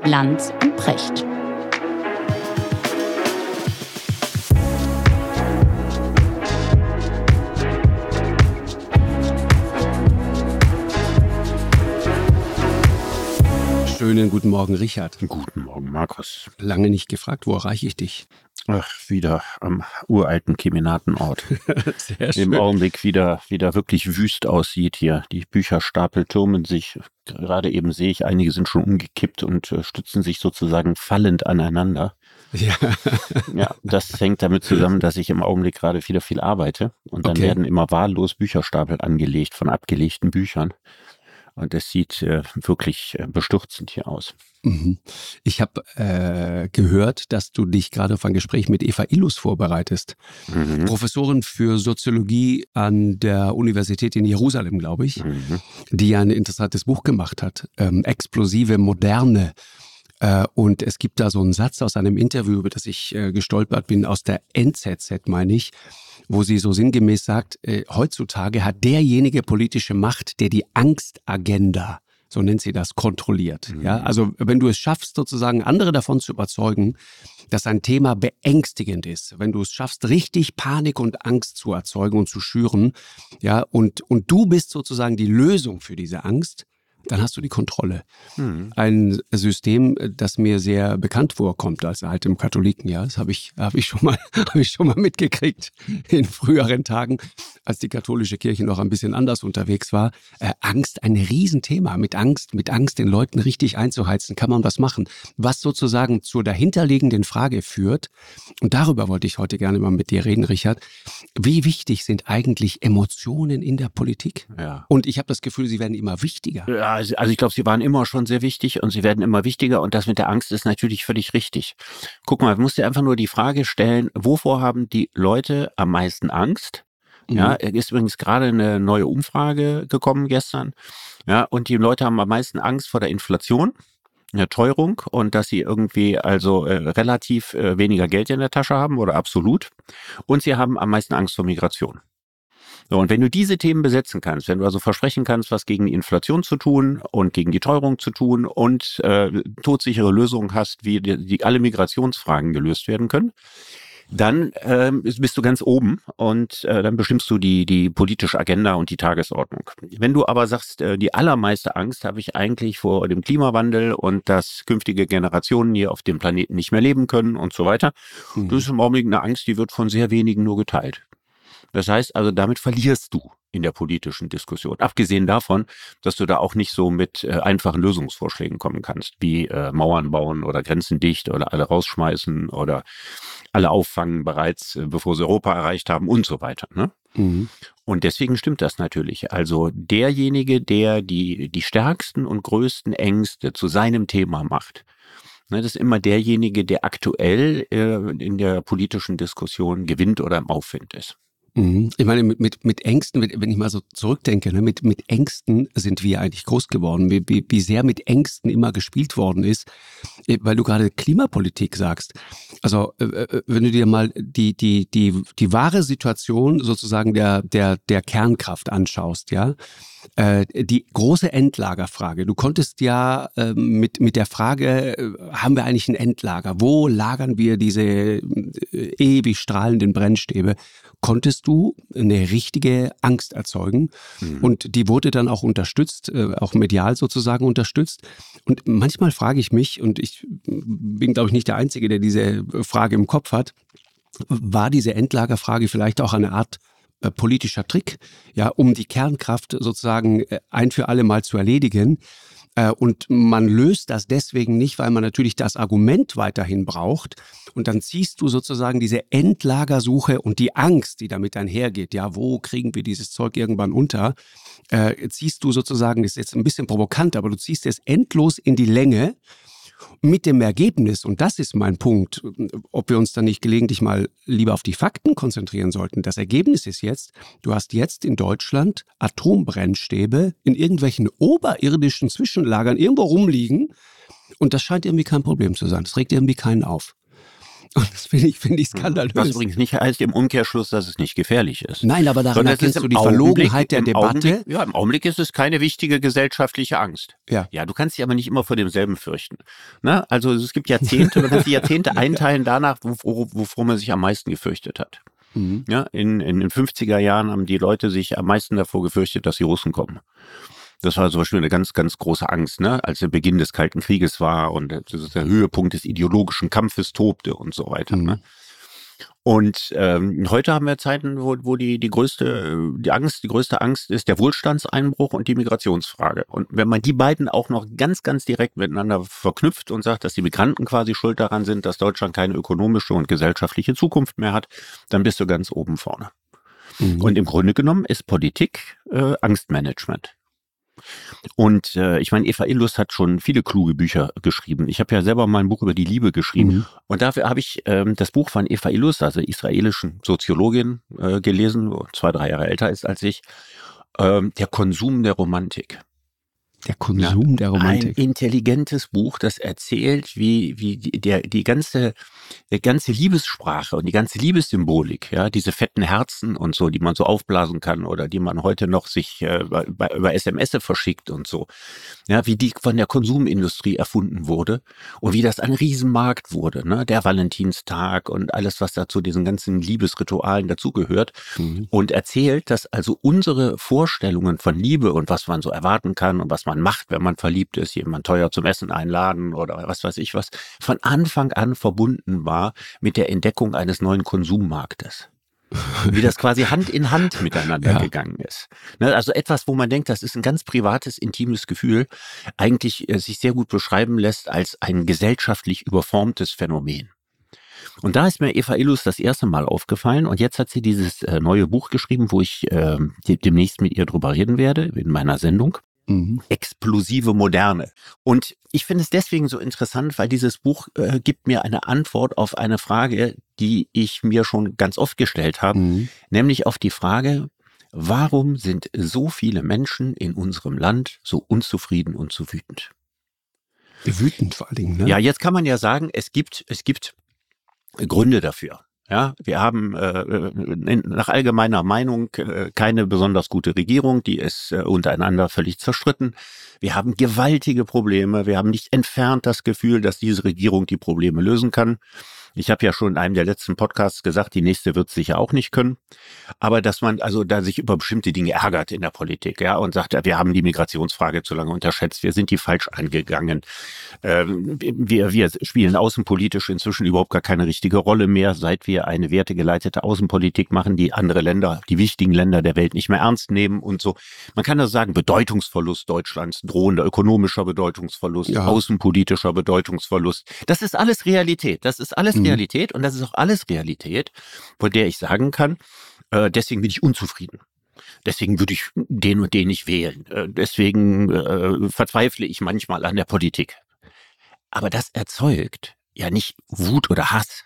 Lanz und Precht. Schönen guten Morgen, Richard. Guten Morgen, Markus. Lange nicht gefragt, wo erreiche ich dich? Ach, wieder am uralten Kemenatenort. Sehr schön. Im Augenblick wieder wirklich wüst aussieht hier. Die Bücherstapel türmen sich. Gerade eben sehe ich, einige sind schon umgekippt und stützen sich sozusagen fallend aneinander. Ja. Ja, das hängt damit zusammen, dass ich im Augenblick gerade wieder viel arbeite. Und dann werden immer wahllos Bücherstapel angelegt von abgelegten Büchern. Und es sieht wirklich bestürzend hier aus. Ich habe gehört, dass du dich gerade auf ein Gespräch mit Eva Illus vorbereitest. Professorin für Soziologie an der Universität in Jerusalem, glaube ich, die ja ein interessantes Buch gemacht hat, Explosive Moderne. Und es gibt da so einen Satz aus einem Interview, über das ich gestolpert bin, aus der NZZ, meine ich, wo sie so sinngemäß sagt, heutzutage hat derjenige politische Macht, der die Angstagenda, so nennt sie das, kontrolliert. Ja? Also wenn du es schaffst, sozusagen andere davon zu überzeugen, dass ein Thema beängstigend ist, wenn du es schaffst, richtig Panik und Angst zu erzeugen und zu schüren, ja, und du bist sozusagen die Lösung für diese Angst, dann hast du die Kontrolle. Ein System, das mir sehr bekannt vorkommt als altem Katholiken. Ja, das habe ich schon mal mitgekriegt in früheren Tagen, als die katholische Kirche noch ein bisschen anders unterwegs war. Angst, ein Riesenthema. Mit Angst den Leuten richtig einzuheizen, kann man was machen. Was sozusagen zur dahinterliegenden Frage führt, und darüber wollte ich heute gerne mal mit dir reden, Richard, wie wichtig sind eigentlich Emotionen in der Politik? Ja. Und ich habe das Gefühl, sie werden immer wichtiger. Ja, also ich glaube, sie waren immer schon sehr wichtig und sie werden immer wichtiger und das mit der Angst ist natürlich völlig richtig. Guck mal, du musst dir einfach nur die Frage stellen, wovor haben die Leute am meisten Angst? Ja, ist übrigens gerade eine neue Umfrage gekommen gestern. Ja, und die Leute haben am meisten Angst vor der Inflation, der Teuerung und dass sie irgendwie also relativ weniger Geld in der Tasche haben oder absolut. Und sie haben am meisten Angst vor Migration. So, und wenn du diese Themen besetzen kannst, wenn du also versprechen kannst, was gegen die Inflation zu tun und gegen die Teuerung zu tun und todsichere Lösungen hast, wie die alle Migrationsfragen gelöst werden können, dann bist du ganz oben und dann bestimmst du die politische Agenda und die Tagesordnung. Wenn du aber sagst, die allermeiste Angst habe ich eigentlich vor dem Klimawandel und dass künftige Generationen hier auf dem Planeten nicht mehr leben können und so weiter, das ist im Augenblick eine Angst, die wird von sehr wenigen nur geteilt. Das heißt also, damit verlierst du in der politischen Diskussion. Abgesehen davon, dass du da auch nicht so mit einfachen Lösungsvorschlägen kommen kannst, wie Mauern bauen oder Grenzen dicht oder alle rausschmeißen oder alle auffangen bereits, bevor sie Europa erreicht haben und so weiter. Ne? Und deswegen stimmt das natürlich. Also derjenige, der die stärksten und größten Ängste zu seinem Thema macht, das ist immer derjenige, der aktuell in der politischen Diskussion gewinnt oder im Aufwind ist. Ich meine, mit Ängsten, wenn ich mal so zurückdenke, ne, mit Ängsten sind wir eigentlich groß geworden, wie sehr mit Ängsten immer gespielt worden ist, weil du gerade Klimapolitik sagst. Also wenn du dir mal die wahre Situation sozusagen der Kernkraft anschaust, ja, die große Endlagerfrage. Du konntest ja mit der Frage, haben wir eigentlich ein Endlager? Wo lagern wir diese ewig strahlenden Brennstäbe? Konntest du eine richtige Angst erzeugen. Und die wurde dann auch unterstützt, auch medial sozusagen unterstützt. Und manchmal frage ich mich, und ich bin, glaube ich, nicht der Einzige, der diese Frage im Kopf hat, war diese Endlagerfrage vielleicht auch eine Art politischer Trick, ja, um die Kernkraft sozusagen ein für alle Mal zu erledigen. Und man löst das deswegen nicht, weil man natürlich das Argument weiterhin braucht. Und dann ziehst du sozusagen diese Endlagersuche und die Angst, die damit einhergeht, ja, wo kriegen wir dieses Zeug irgendwann unter, ziehst du sozusagen, das ist jetzt ein bisschen provokant, aber du ziehst es endlos in die Länge. Mit dem Ergebnis, und das ist mein Punkt, ob wir uns dann nicht gelegentlich mal lieber auf die Fakten konzentrieren sollten. Das Ergebnis ist jetzt, du hast jetzt in Deutschland Atombrennstäbe in irgendwelchen oberirdischen Zwischenlagern irgendwo rumliegen und das scheint irgendwie kein Problem zu sein. Das regt irgendwie keinen auf. Und das finde ich skandalös. Was übrigens nicht heißt im Umkehrschluss, dass es nicht gefährlich ist. Nein, aber daran erkennst du die Verlogenheit der Debatte. Im Augenblick ist es keine wichtige gesellschaftliche Angst. Ja. Ja, du kannst dich aber nicht immer vor demselben fürchten. Na, also es gibt Jahrzehnte, man kann die Jahrzehnte einteilen danach, wovor man sich am meisten gefürchtet hat. Mhm. Ja, in den 50er Jahren haben die Leute sich am meisten davor gefürchtet, dass die Russen kommen. Das war zum Beispiel eine ganz, ganz große Angst, ne? Als der Beginn des Kalten Krieges war und der Höhepunkt des ideologischen Kampfes tobte und so weiter. Mhm. Ne? Und heute haben wir Zeiten, wo die größte Angst ist der Wohlstandseinbruch und die Migrationsfrage. Und wenn man die beiden auch noch ganz, ganz direkt miteinander verknüpft und sagt, dass die Migranten quasi schuld daran sind, dass Deutschland keine ökonomische und gesellschaftliche Zukunft mehr hat, dann bist du ganz oben vorne. Mhm. Und im Grunde genommen ist Politik Angstmanagement. Und ich meine, Eva Illus hat schon viele kluge Bücher geschrieben. Ich habe ja selber mal ein Buch über die Liebe geschrieben. Mhm. Und dafür habe ich das Buch von Eva Illus, also israelischen Soziologin, gelesen, wo 2-3 Jahre älter ist als ich. Der Konsum der Romantik. Der Konsum der Romantik. Ein intelligentes Buch, das erzählt, wie die ganze Liebessprache und die ganze Liebessymbolik, ja, diese fetten Herzen und so, die man so aufblasen kann oder die man heute noch sich über SMS verschickt und so, ja, wie die von der Konsumindustrie erfunden wurde und wie das ein Riesenmarkt wurde, ne, der Valentinstag und alles, was dazu diesen ganzen Liebesritualen dazugehört. Mhm. Und erzählt, dass also unsere Vorstellungen von Liebe und was man so erwarten kann und was man macht, wenn man verliebt ist, jemand teuer zum Essen einladen oder was weiß ich was, von Anfang an verbunden war mit der Entdeckung eines neuen Konsummarktes. Wie das quasi Hand in Hand miteinander gegangen ist. Ne, also etwas, wo man denkt, das ist ein ganz privates, intimes Gefühl, eigentlich sich sehr gut beschreiben lässt als ein gesellschaftlich überformtes Phänomen. Und da ist mir Eva Illus das erste Mal aufgefallen und jetzt hat sie dieses neue Buch geschrieben, wo ich demnächst mit ihr drüber reden werde, in meiner Sendung. Mhm. Explosive Moderne. Und ich finde es deswegen so interessant, weil dieses Buch gibt mir eine Antwort auf eine Frage, die ich mir schon ganz oft gestellt habe, nämlich auf die Frage, warum sind so viele Menschen in unserem Land so unzufrieden und so wütend? Wütend vor allen Dingen, ne? Ja, jetzt kann man ja sagen, es gibt Gründe dafür. Ja, wir haben nach allgemeiner Meinung keine besonders gute Regierung, die ist untereinander völlig zerstritten. Wir haben gewaltige Probleme. Wir haben nicht entfernt das Gefühl, dass diese Regierung die Probleme lösen kann. Ich habe ja schon in einem der letzten Podcasts gesagt, die nächste wird es sicher auch nicht können. Aber dass man also da sich über bestimmte Dinge ärgert in der Politik, ja, und sagt, ja, wir haben die Migrationsfrage zu lange unterschätzt, wir sind die falsch angegangen. Wir spielen außenpolitisch inzwischen überhaupt gar keine richtige Rolle mehr, seit wir eine wertegeleitete Außenpolitik machen, die andere Länder, die wichtigen Länder der Welt nicht mehr ernst nehmen und so. Man kann also sagen, Bedeutungsverlust Deutschlands, drohender ökonomischer Bedeutungsverlust, außenpolitischer Bedeutungsverlust. Das ist alles Realität. Das ist alles Realität und das ist auch alles Realität, von der ich sagen kann, deswegen bin ich unzufrieden. Deswegen würde ich den und den nicht wählen. Deswegen verzweifle ich manchmal an der Politik. Aber das erzeugt ja nicht Wut oder Hass.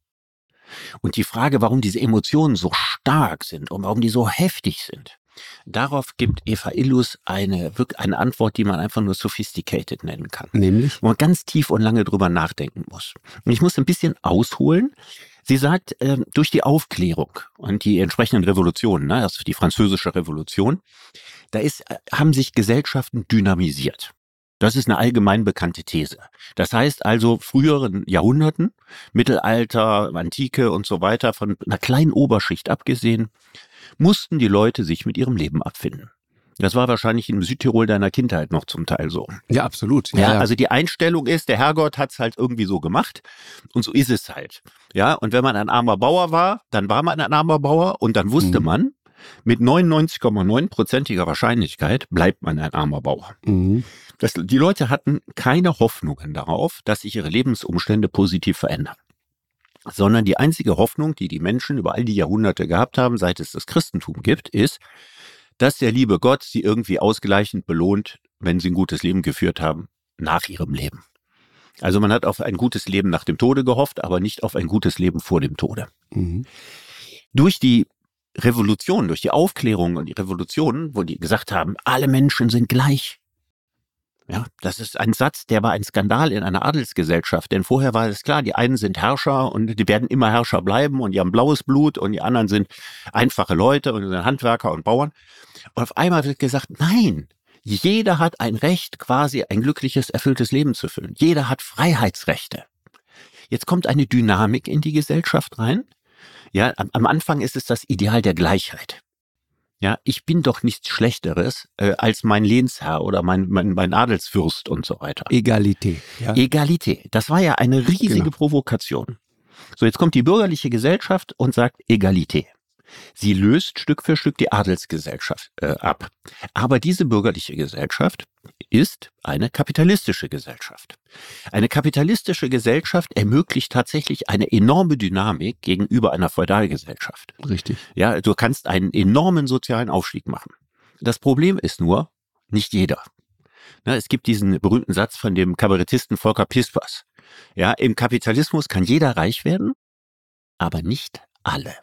Und die Frage, warum diese Emotionen so stark sind und warum die so heftig sind, darauf gibt Eva Illus eine Antwort, die man einfach nur sophisticated nennen kann. Nämlich? Wo man ganz tief und lange drüber nachdenken muss. Und ich muss ein bisschen ausholen. Sie sagt, durch die Aufklärung und die entsprechenden Revolutionen, ne, also die französische Revolution, haben sich Gesellschaften dynamisiert. Das ist eine allgemein bekannte These. Das heißt also, früheren Jahrhunderten, Mittelalter, Antike und so weiter, von einer kleinen Oberschicht abgesehen, mussten die Leute sich mit ihrem Leben abfinden. Das war wahrscheinlich im Südtirol deiner Kindheit noch zum Teil so. Ja, absolut. Ja, also die Einstellung ist, der Herrgott hat's halt irgendwie so gemacht und so ist es halt. Ja, und wenn man ein armer Bauer war, dann war man ein armer Bauer und dann wusste man, mit 99,9%iger Wahrscheinlichkeit bleibt man ein armer Bauer. Die Leute hatten keine Hoffnungen darauf, dass sich ihre Lebensumstände positiv verändern. Sondern die einzige Hoffnung, die die Menschen über all die Jahrhunderte gehabt haben, seit es das Christentum gibt, ist, dass der liebe Gott sie irgendwie ausgleichend belohnt, wenn sie ein gutes Leben geführt haben, nach ihrem Leben. Also man hat auf ein gutes Leben nach dem Tode gehofft, aber nicht auf ein gutes Leben vor dem Tode. Durch die Revolution, durch die Aufklärung und die Revolutionen, wo die gesagt haben, alle Menschen sind gleich. Ja, das ist ein Satz, der war ein Skandal in einer Adelsgesellschaft, denn vorher war es klar, die einen sind Herrscher und die werden immer Herrscher bleiben und die haben blaues Blut und die anderen sind einfache Leute und sind Handwerker und Bauern. Und auf einmal wird gesagt, nein, jeder hat ein Recht, quasi ein glückliches, erfülltes Leben zu führen. Jeder hat Freiheitsrechte. Jetzt kommt eine Dynamik in die Gesellschaft rein. Ja, am Anfang ist es das Ideal der Gleichheit. Ja, ich bin doch nichts Schlechteres als mein Lehnsherr oder mein Adelsfürst und so weiter. Egalität. Ja. Egalität. Das war ja eine riesige Provokation. So, jetzt kommt die bürgerliche Gesellschaft und sagt Egalität. Sie löst Stück für Stück die Adelsgesellschaft ab. Aber diese bürgerliche Gesellschaft ist eine kapitalistische Gesellschaft. Eine kapitalistische Gesellschaft ermöglicht tatsächlich eine enorme Dynamik gegenüber einer Feudalgesellschaft. Richtig. Ja, du kannst einen enormen sozialen Aufstieg machen. Das Problem ist nur, nicht jeder. Na, es gibt diesen berühmten Satz von dem Kabarettisten Volker Pispers. Ja, im Kapitalismus kann jeder reich werden, aber nicht alle.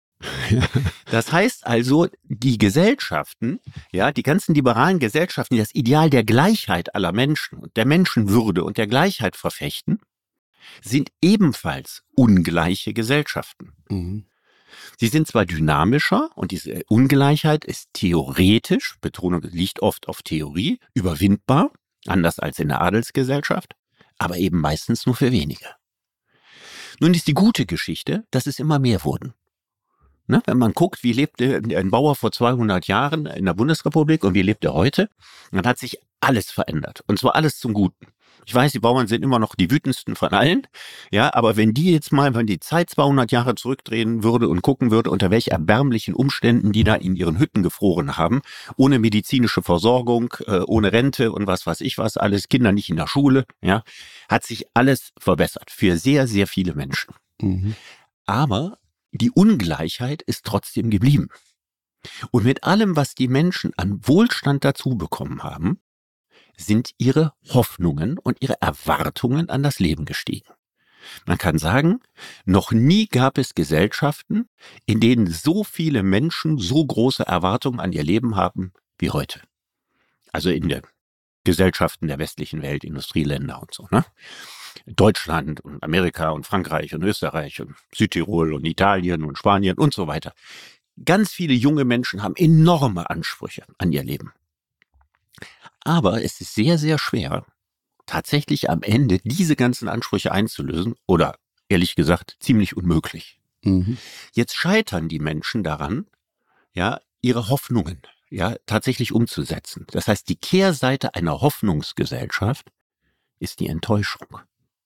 Das heißt also, die Gesellschaften, ja, die ganzen liberalen Gesellschaften, die das Ideal der Gleichheit aller Menschen und der Menschenwürde und der Gleichheit verfechten, sind ebenfalls ungleiche Gesellschaften. Mhm. Sie sind zwar dynamischer und diese Ungleichheit ist theoretisch, Betonung liegt oft auf Theorie, überwindbar, anders als in der Adelsgesellschaft, aber eben meistens nur für wenige. Nun ist die gute Geschichte, dass es immer mehr wurden. Ne, wenn man guckt, wie lebte ein Bauer vor 200 Jahren in der Bundesrepublik und wie lebt er heute, dann hat sich alles verändert. Und zwar alles zum Guten. Ich weiß, die Bauern sind immer noch die wütendsten von allen. Ja, aber wenn die Zeit 200 Jahre zurückdrehen würde und gucken würde, unter welch erbärmlichen Umständen die da in ihren Hütten gefroren haben, ohne medizinische Versorgung, ohne Rente und was weiß ich was, alles Kinder nicht in der Schule, ja, hat sich alles verbessert. Für sehr, sehr viele Menschen. Mhm. Aber die Ungleichheit ist trotzdem geblieben. Und mit allem, was die Menschen an Wohlstand dazu bekommen haben, sind ihre Hoffnungen und ihre Erwartungen an das Leben gestiegen. Man kann sagen, noch nie gab es Gesellschaften, in denen so viele Menschen so große Erwartungen an ihr Leben haben wie heute. Also in den Gesellschaften der westlichen Welt, Industrieländer und so, ne? Deutschland und Amerika und Frankreich und Österreich und Südtirol und Italien und Spanien und so weiter. Ganz viele junge Menschen haben enorme Ansprüche an ihr Leben. Aber es ist sehr, sehr schwer, tatsächlich am Ende diese ganzen Ansprüche einzulösen oder, ehrlich gesagt, ziemlich unmöglich. Mhm. Jetzt scheitern die Menschen daran, ja, ihre Hoffnungen, ja, tatsächlich umzusetzen. Das heißt, die Kehrseite einer Hoffnungsgesellschaft ist die Enttäuschung.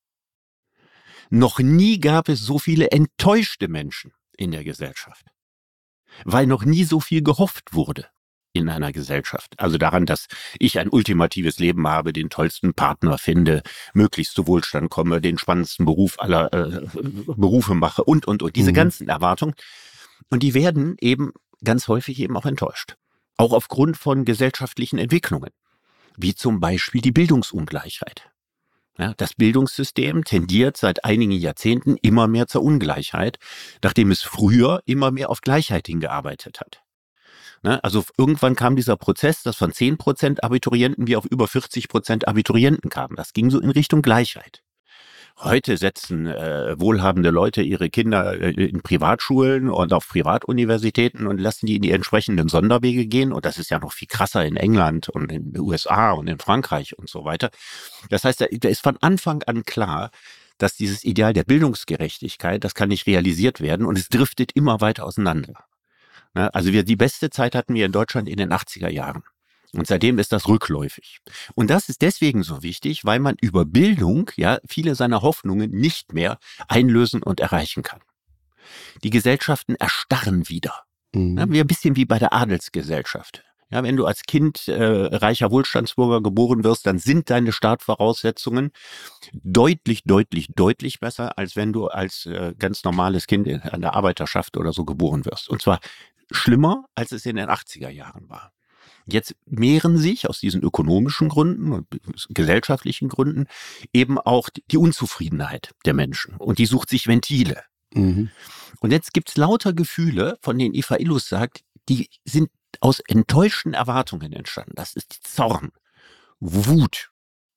Noch nie gab es so viele enttäuschte Menschen in der Gesellschaft, weil noch nie so viel gehofft wurde in einer Gesellschaft. Also daran, dass ich ein ultimatives Leben habe, den tollsten Partner finde, möglichst zu Wohlstand komme, den spannendsten Beruf aller Berufe mache und. Diese ganzen Erwartungen. Und die werden eben ganz häufig eben auch enttäuscht. Auch aufgrund von gesellschaftlichen Entwicklungen, wie zum Beispiel die Bildungsungleichheit. Ja, das Bildungssystem tendiert seit einigen Jahrzehnten immer mehr zur Ungleichheit, nachdem es früher immer mehr auf Gleichheit hingearbeitet hat. Also irgendwann kam dieser Prozess, dass von 10% Abiturienten wir auf über 40% Abiturienten kamen. Das ging so in Richtung Gleichheit. Heute setzen wohlhabende Leute ihre Kinder in Privatschulen und auf Privatuniversitäten und lassen die in die entsprechenden Sonderwege gehen. Und das ist ja noch viel krasser in England und in den USA und in Frankreich und so weiter. Das heißt, da ist von Anfang an klar, dass dieses Ideal der Bildungsgerechtigkeit, das kann nicht realisiert werden und es driftet immer weiter auseinander. Also die beste Zeit hatten wir in Deutschland in den 80er Jahren. Und seitdem ist das rückläufig. Und das ist deswegen so wichtig, weil man über Bildung ja viele seiner Hoffnungen nicht mehr einlösen und erreichen kann. Die Gesellschaften erstarren wieder. Ja, ein bisschen wie bei der Adelsgesellschaft. Ja, wenn du als Kind reicher Wohlstandsbürger geboren wirst, dann sind deine Startvoraussetzungen deutlich besser, als wenn du als ganz normales Kind an der Arbeiterschaft oder so geboren wirst. Und zwar schlimmer, als es in den 80er Jahren war. Jetzt mehren sich aus diesen ökonomischen Gründen und gesellschaftlichen Gründen eben auch die Unzufriedenheit der Menschen. Und die sucht sich Ventile. Und jetzt gibt's lauter Gefühle, von denen Eva Illus sagt, die sind aus enttäuschten Erwartungen entstanden. Das ist Zorn, Wut,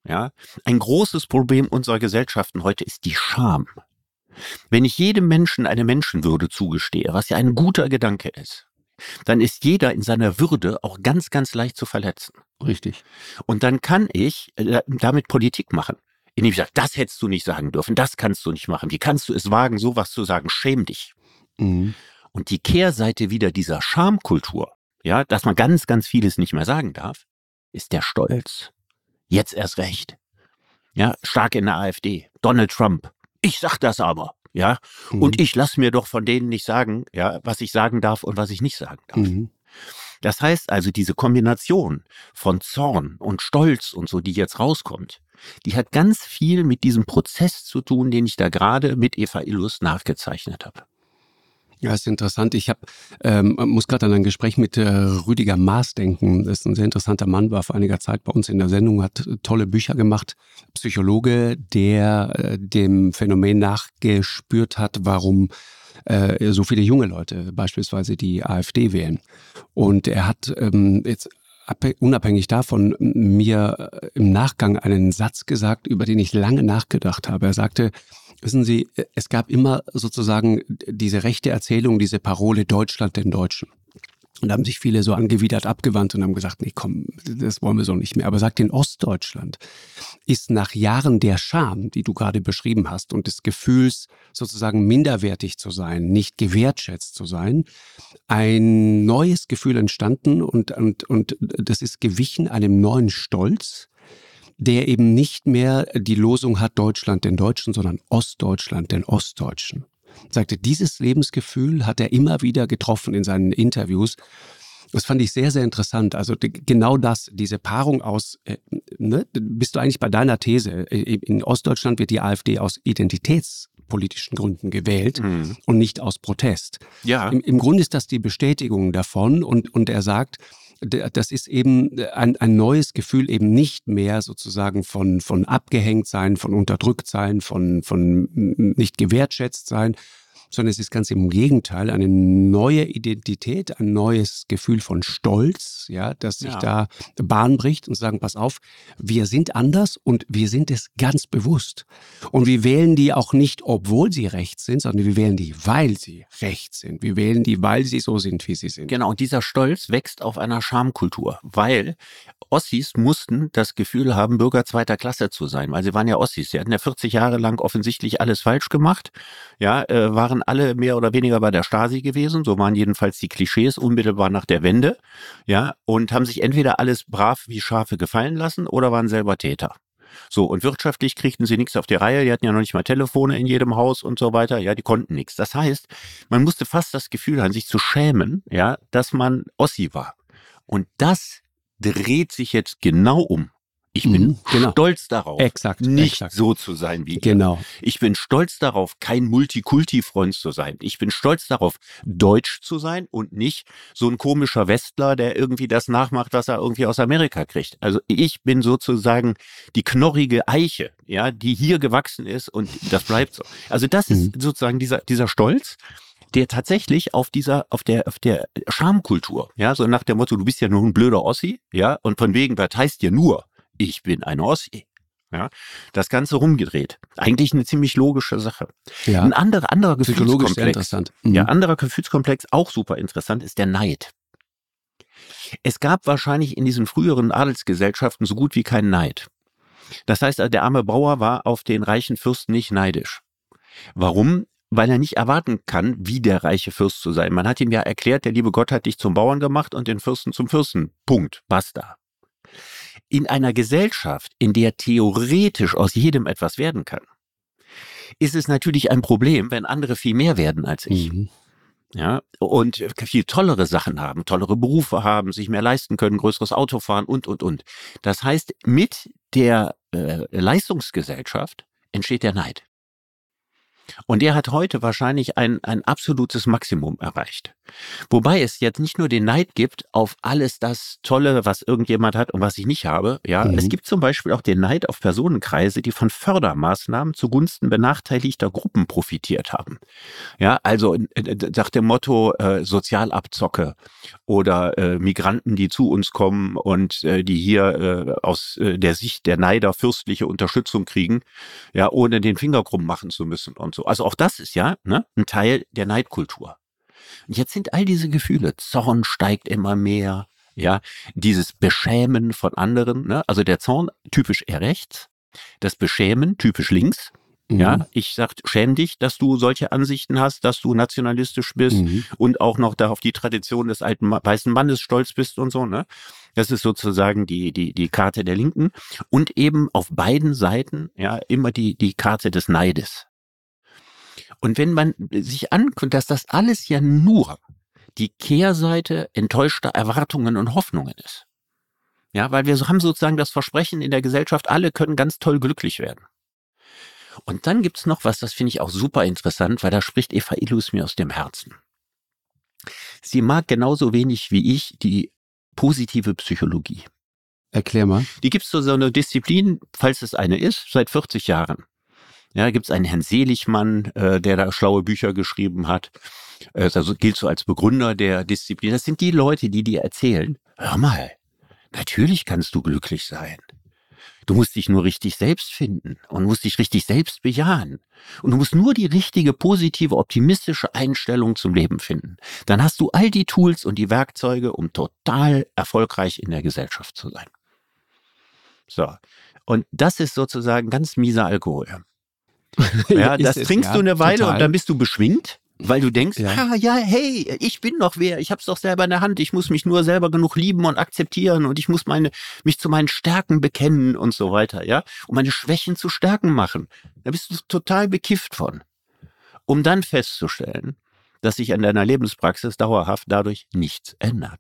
Ja, ein großes Problem unserer Gesellschaften heute ist die Scham. Wenn ich jedem Menschen eine Menschenwürde zugestehe, was ja ein guter Gedanke ist, dann ist jeder in seiner Würde auch ganz, ganz leicht zu verletzen. Richtig. Und dann kann ich damit Politik machen, indem ich sage, das hättest du nicht sagen dürfen, das kannst du nicht machen. Wie kannst du es wagen, sowas zu sagen? Schäm dich. Mhm. Und die Kehrseite wieder dieser Schamkultur, ja, dass man ganz, ganz vieles nicht mehr sagen darf, ist der Stolz. Jetzt erst recht. Ja, stark in der AfD. Donald Trump. Ich sag das aber, ja. Und ich lasse mir doch von denen nicht sagen, ja, was ich sagen darf und was ich nicht sagen darf. Das heißt also, diese Kombination von Zorn und Stolz und so, die jetzt rauskommt, die hat ganz viel mit diesem Prozess zu tun, den ich da gerade mit Eva Illus nachgezeichnet habe. Ja, ist interessant. Ich muss gerade an ein Gespräch mit Rüdiger Maaß denken. Das ist ein sehr interessanter Mann, war vor einiger Zeit bei uns in der Sendung, hat tolle Bücher gemacht. Psychologe, der dem Phänomen nachgespürt hat, warum so viele junge Leute beispielsweise die AfD wählen. Und er hat jetzt unabhängig davon mir im Nachgang einen Satz gesagt, über den ich lange nachgedacht habe. Er sagte, wissen Sie, es gab immer sozusagen diese rechte Erzählung, diese Parole Deutschland den Deutschen. Und da haben sich viele so angewidert abgewandt und haben gesagt, nee, komm, das wollen wir so nicht mehr. Aber sagt, in Ostdeutschland ist nach Jahren der Scham, die du gerade beschrieben hast und des Gefühls, sozusagen minderwertig zu sein, nicht gewertschätzt zu sein, ein neues Gefühl entstanden und das ist gewichen einem neuen Stolz, der eben nicht mehr die Losung hat, Deutschland den Deutschen, sondern Ostdeutschland den Ostdeutschen. Sagte, dieses Lebensgefühl hat er immer wieder getroffen in seinen Interviews. Das fand ich sehr, sehr interessant. Also genau das, diese Paarung aus, bist du eigentlich bei deiner These, in Ostdeutschland wird die AfD aus identitätspolitischen Gründen gewählt und nicht aus Protest. Ja. Im Grunde ist das die Bestätigung davon und er sagt, das ist eben ein neues Gefühl, eben nicht mehr sozusagen von abgehängt sein, von unterdrückt sein, von nicht gewertschätzt sein, sondern es ist ganz im Gegenteil eine neue Identität, ein neues Gefühl von Stolz, ja, das sich da Bahn bricht und sagen, pass auf, wir sind anders und wir sind es ganz bewusst. Und wir wählen die auch nicht, obwohl sie rechts sind, sondern wir wählen die, weil sie rechts sind. Wir wählen die, weil sie so sind, wie sie sind. Genau, und dieser Stolz wächst auf einer Schamkultur, weil Ossis mussten das Gefühl haben, Bürger zweiter Klasse zu sein, weil sie waren ja Ossis. Sie hatten ja 40 Jahre lang offensichtlich alles falsch gemacht, ja, waren alle mehr oder weniger bei der Stasi gewesen, so waren jedenfalls die Klischees unmittelbar nach der Wende, ja, und haben sich entweder alles brav wie Schafe gefallen lassen oder waren selber Täter. So, und wirtschaftlich kriegten sie nichts auf die Reihe, die hatten ja noch nicht mal Telefone in jedem Haus und so weiter, ja, die konnten nichts. Das heißt, man musste fast das Gefühl haben, sich zu schämen, ja, dass man Ossi war. Und das dreht sich jetzt genau um. Ich bin stolz darauf, nicht so zu sein wie ihr. Ich bin stolz darauf, kein Multikulti-Freund zu sein. Ich bin stolz darauf, deutsch zu sein und nicht so ein komischer Westler, der irgendwie das nachmacht, was er irgendwie aus Amerika kriegt. Also ich bin sozusagen die knorrige Eiche, ja, die hier gewachsen ist und das bleibt so. Also das ist sozusagen dieser Stolz, der tatsächlich auf der Schamkultur, ja, so nach dem Motto, du bist ja nur ein blöder Ossi, ja, und von wegen, das heißt ja nur, ich bin ein Ossi. Ja, das Ganze rumgedreht. Eigentlich eine ziemlich logische Sache. Ja. Ein anderer Gefühlskomplex. Sehr interessant. Ja, anderer Gefühlskomplex, auch super interessant, ist der Neid. Es gab wahrscheinlich in diesen früheren Adelsgesellschaften so gut wie keinen Neid. Das heißt, der arme Bauer war auf den reichen Fürsten nicht neidisch. Warum? Weil er nicht erwarten kann, wie der reiche Fürst zu sein. Man hat ihm ja erklärt, der liebe Gott hat dich zum Bauern gemacht und den Fürsten zum Fürsten. Punkt. Basta. In einer Gesellschaft, in der theoretisch aus jedem etwas werden kann, ist es natürlich ein Problem, wenn andere viel mehr werden als ich. Ja, und viel tollere Sachen haben, tollere Berufe haben, sich mehr leisten können, größeres Auto fahren und. Das heißt, mit der Leistungsgesellschaft entsteht der Neid. Und der hat heute wahrscheinlich ein absolutes Maximum erreicht. Wobei es jetzt nicht nur den Neid gibt auf alles das Tolle, was irgendjemand hat und was ich nicht habe. Ja, es gibt zum Beispiel auch den Neid auf Personenkreise, die von Fördermaßnahmen zugunsten benachteiligter Gruppen profitiert haben. Ja, also nach dem Motto Sozialabzocke oder Migranten, die zu uns kommen und die hier aus der Sicht der Neider fürstliche Unterstützung kriegen, ja, ohne den Finger krumm machen zu müssen und so. Also auch das ist ja ein Teil der Neidkultur. Und jetzt sind all diese Gefühle, Zorn steigt immer mehr, ja, dieses Beschämen von anderen, ne? Also der Zorn typisch eher rechts, das Beschämen typisch links. Ja, ich sag, schäm dich, dass du solche Ansichten hast, dass du nationalistisch bist und auch noch da auf die Tradition des alten weißen Mannes stolz bist und so, ne? Das ist sozusagen die Karte der Linken und eben auf beiden Seiten, ja, immer die Karte des Neides. Und wenn man sich anguckt, dass das alles ja nur die Kehrseite enttäuschter Erwartungen und Hoffnungen ist. Ja, weil wir haben sozusagen das Versprechen in der Gesellschaft, alle können ganz toll glücklich werden. Und dann gibt's noch was, das finde ich auch super interessant, weil da spricht Eva Illus mir aus dem Herzen. Sie mag genauso wenig wie ich die positive Psychologie. Erklär mal. Die gibt's so eine Disziplin, falls es eine ist, seit 40 Jahren. Ja, gibt's einen Herrn Seligmann, der da schlaue Bücher geschrieben hat. Also gilt so als Begründer der Disziplin. Das sind die Leute, die dir erzählen, hör mal, natürlich kannst du glücklich sein. Du musst dich nur richtig selbst finden und musst dich richtig selbst bejahen. Und du musst nur die richtige, positive, optimistische Einstellung zum Leben finden. Dann hast du all die Tools und die Werkzeuge, um total erfolgreich in der Gesellschaft zu sein. So. Und das ist sozusagen ganz mieser Alkohol. Ja, das trinkst du eine Weile total. Und dann bist du beschwingt, weil du denkst, hey, ich bin doch wer, ich hab's doch selber in der Hand, ich muss mich nur selber genug lieben und akzeptieren und ich muss mich zu meinen Stärken bekennen und so weiter, ja, um meine Schwächen zu Stärken machen. Da bist du total bekifft von. Um dann festzustellen, dass sich an deiner Lebenspraxis dauerhaft dadurch nichts ändert.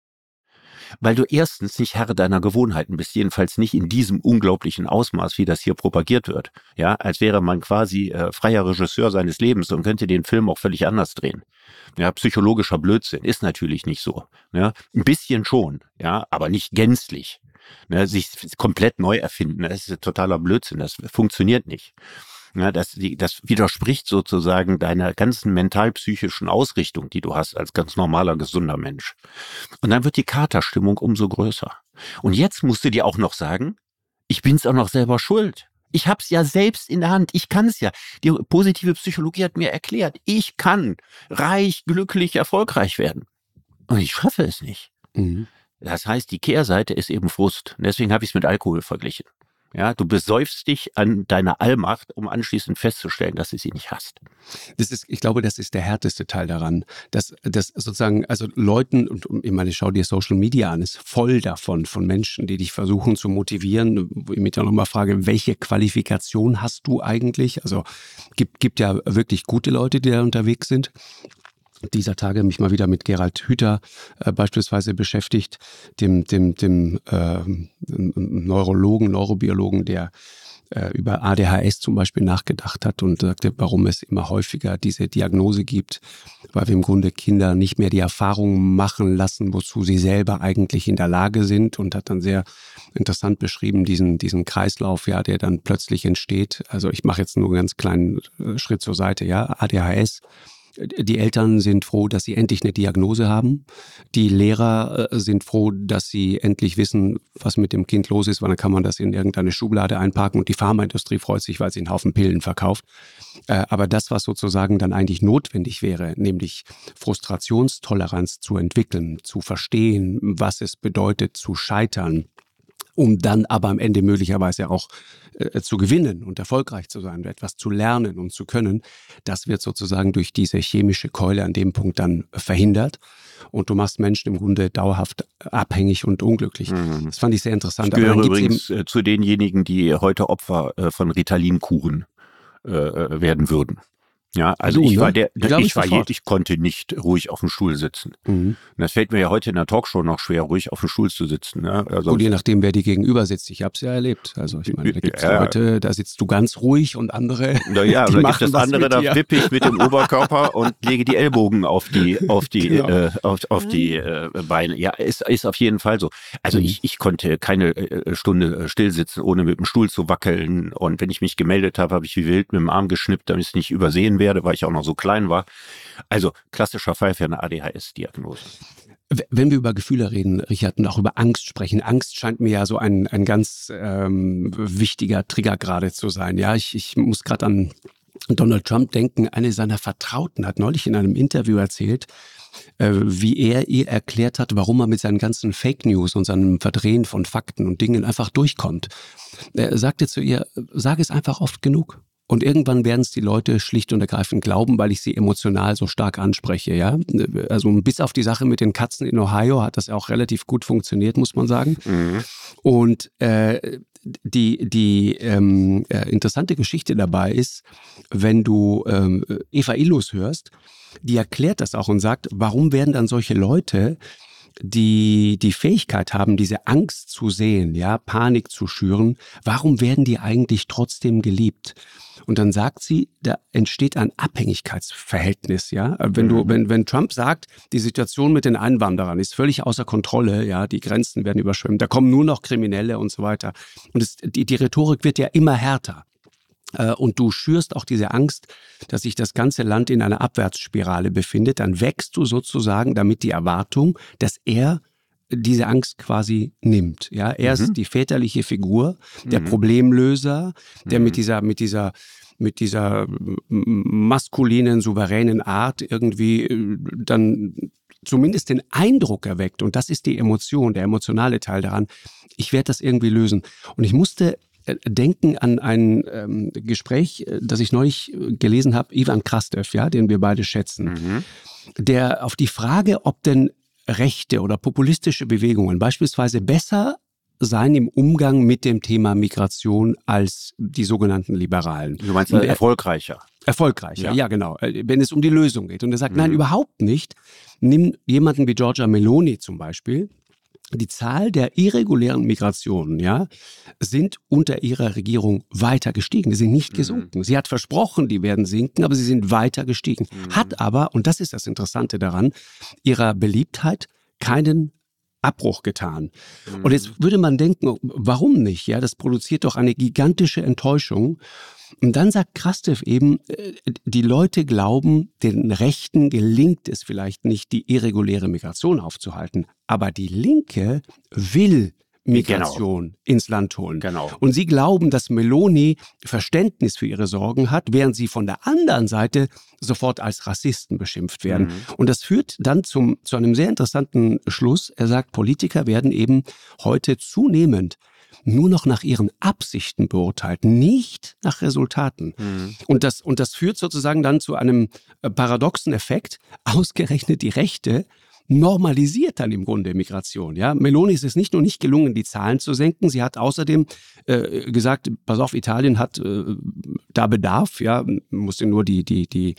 Weil du erstens nicht Herr deiner Gewohnheiten bist, jedenfalls nicht in diesem unglaublichen Ausmaß, wie das hier propagiert wird. Ja, als wäre man quasi freier Regisseur seines Lebens und könnte den Film auch völlig anders drehen. Ja, psychologischer Blödsinn ist natürlich nicht so. Ja, ein bisschen schon, ja, aber nicht gänzlich. Ja, sich komplett neu erfinden, das ist totaler Blödsinn, das funktioniert nicht. Ja, das widerspricht sozusagen deiner ganzen mental-psychischen Ausrichtung, die du hast als ganz normaler, gesunder Mensch. Und dann wird die Katerstimmung umso größer. Und jetzt musst du dir auch noch sagen, ich bin's auch noch selber schuld. Ich hab's ja selbst in der Hand. Ich kann's ja. Die positive Psychologie hat mir erklärt, ich kann reich, glücklich, erfolgreich werden. Und ich schaffe es nicht. Das heißt, die Kehrseite ist eben Frust. Und deswegen habe ich es mit Alkohol verglichen. Ja, du besäufst dich an deiner Allmacht, um anschließend festzustellen, dass du sie nicht hast. Ich glaube, das ist der härteste Teil daran, dass sozusagen, also Leuten, und ich meine, schau dir Social Media an, ist voll davon, von Menschen, die dich versuchen zu motivieren, wo ich mich dann nochmal frage, welche Qualifikation hast du eigentlich? Also gibt ja wirklich gute Leute, die da unterwegs sind. Dieser Tage mich mal wieder mit Gerald Hüther beispielsweise beschäftigt, dem Neurologen, Neurobiologen, der über ADHS zum Beispiel nachgedacht hat und sagte, warum es immer häufiger diese Diagnose gibt, weil wir im Grunde Kinder nicht mehr die Erfahrungen machen lassen, wozu sie selber eigentlich in der Lage sind, und hat dann sehr interessant beschrieben, diesen Kreislauf, ja, der dann plötzlich entsteht. Also ich mache jetzt nur einen ganz kleinen Schritt zur Seite, ja, ADHS. Die Eltern sind froh, dass sie endlich eine Diagnose haben. Die Lehrer sind froh, dass sie endlich wissen, was mit dem Kind los ist, weil dann kann man das in irgendeine Schublade einparken, und die Pharmaindustrie freut sich, weil sie einen Haufen Pillen verkauft. Aber das, was sozusagen dann eigentlich notwendig wäre, nämlich Frustrationstoleranz zu entwickeln, zu verstehen, was es bedeutet, zu scheitern, um dann aber am Ende möglicherweise auch zu gewinnen und erfolgreich zu sein, etwas zu lernen und zu können, das wird sozusagen durch diese chemische Keule an dem Punkt dann verhindert. Und du machst Menschen im Grunde dauerhaft abhängig und unglücklich. Das fand ich sehr interessant. Ich gehöre übrigens zu denjenigen, die heute Opfer von Ritalin-Kuren werden würden. Ja, also Du, ich ne? war Sofort. ich konnte nicht ruhig auf dem Stuhl sitzen. Mhm. Und das fällt mir ja heute in der Talkshow noch schwer, ruhig auf dem Stuhl zu sitzen. Ne? Also, Gut, je nachdem, wer dir gegenüber sitzt. Ich habe es ja erlebt. Also ich meine, da gibt es ja, Leute, da sitzt du ganz ruhig und andere, naja, die und dann gibt machen es was andere, mit da dir. wippe ich mit dem Oberkörper und lege die Ellbogen auf die Genau. Beine. Ja, ist auf jeden Fall so. Also Mhm. ich konnte keine Stunde still sitzen, ohne mit dem Stuhl zu wackeln. Und wenn ich mich gemeldet habe, habe ich wie wild mit dem Arm geschnippt, damit ich nicht übersehen werde, weil ich auch noch so klein war. Also klassischer Fall für eine ADHS-Diagnose. Wenn wir über Gefühle reden, Richard, und auch über Angst sprechen, Angst scheint mir ja so ein ganz wichtiger Trigger gerade zu sein. Ja, ich muss gerade an Donald Trump denken. Eine seiner Vertrauten hat neulich in einem Interview erzählt, wie er ihr erklärt hat, warum er mit seinen ganzen Fake News und seinem Verdrehen von Fakten und Dingen einfach durchkommt. Er sagte zu ihr, sag es einfach oft genug. Und irgendwann werden es die Leute schlicht und ergreifend glauben, weil ich sie emotional so stark anspreche. Ja? Also bis auf die Sache mit den Katzen in Ohio hat das ja auch relativ gut funktioniert, muss man sagen. Mhm. Und die interessante Geschichte dabei ist, wenn du Eva Illus hörst, die erklärt das auch und sagt, warum werden dann solche Leute, die die Fähigkeit haben, diese Angst zu sehen, ja, Panik zu schüren, warum werden die eigentlich trotzdem geliebt? Und dann sagt sie, da entsteht ein Abhängigkeitsverhältnis, ja. Wenn Trump sagt, die Situation mit den Einwanderern ist völlig außer Kontrolle, ja, die Grenzen werden überschwemmt, da kommen nur noch Kriminelle und so weiter. Und die Rhetorik wird ja immer härter. Und du schürst auch diese Angst, dass sich das ganze Land in einer Abwärtsspirale befindet, dann wächst du sozusagen damit die Erwartung, dass er diese Angst quasi nimmt. Ja, er ist die väterliche Figur, der Problemlöser, der mit dieser maskulinen, souveränen Art irgendwie dann zumindest den Eindruck erweckt. Und das ist die Emotion, der emotionale Teil daran. Ich werde das irgendwie lösen. Und ich musste denken an ein Gespräch, das ich neulich gelesen habe, Ivan Krastev, ja, den wir beide schätzen, der auf die Frage, ob denn rechte oder populistische Bewegungen beispielsweise besser seien im Umgang mit dem Thema Migration als die sogenannten Liberalen. Du meinst erfolgreicher? Erfolgreicher, ja genau, wenn es um die Lösung geht. Und er sagt, nein, überhaupt nicht. Nimm jemanden wie Giorgia Meloni zum Beispiel. Die Zahl der irregulären Migrationen, ja, sind unter ihrer Regierung weiter gestiegen. Die sind nicht gesunken. Sie hat versprochen, die werden sinken, aber sie sind weiter gestiegen. Hat aber, und das ist das Interessante daran, ihrer Beliebtheit keinen Abbruch getan. Und jetzt würde man denken, warum nicht? Ja, das produziert doch eine gigantische Enttäuschung. Und dann sagt Krastev eben, die Leute glauben, den Rechten gelingt es vielleicht nicht, die irreguläre Migration aufzuhalten. Aber die Linke will Migration ins Land holen. Genau. Und sie glauben, dass Meloni Verständnis für ihre Sorgen hat, während sie von der anderen Seite sofort als Rassisten beschimpft werden. Und das führt dann zu einem sehr interessanten Schluss. Er sagt, Politiker werden eben heute zunehmend nur noch nach ihren Absichten beurteilt, nicht nach Resultaten. Und das führt sozusagen dann zu einem paradoxen Effekt. Ausgerechnet die Rechte normalisiert dann im Grunde Migration. Ja? Meloni ist es nicht nur nicht gelungen, die Zahlen zu senken, sie hat außerdem gesagt, pass auf, Italien hat da Bedarf, ja, musst du nur die